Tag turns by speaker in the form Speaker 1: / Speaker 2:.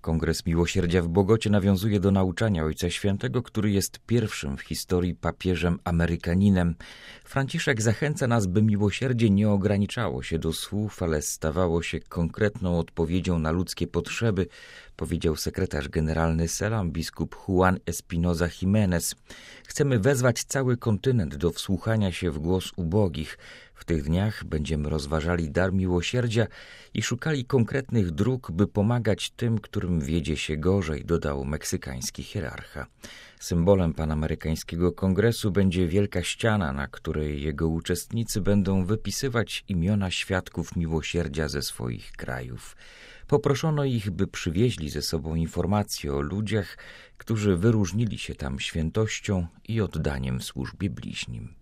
Speaker 1: Kongres Miłosierdzia w Bogocie nawiązuje do nauczania Ojca Świętego, który jest pierwszym w historii papieżem Amerykaninem. Franciszek zachęca nas, by miłosierdzie nie ograniczało się do słów, ale stawało się konkretną odpowiedzią na ludzkie potrzeby, powiedział sekretarz generalny Selam, biskup Juan Espinoza Jimenez. Chcemy wezwać cały kontynent do wsłuchania się w głos ubogich. W tych dniach będziemy rozważali dar miłosierdzia i szukali konkretnych dróg, by pomagać tym, którym wiedzie się gorzej, dodał meksykański hierarcha. Symbolem Panamerykańskiego Kongresu będzie wielka ściana, na której jego uczestnicy będą wypisywać imiona świadków miłosierdzia ze swoich krajów. Poproszono ich, by przywieźli ze sobą informacje o ludziach, którzy wyróżnili się tam świętością i oddaniem w służbie bliźnim.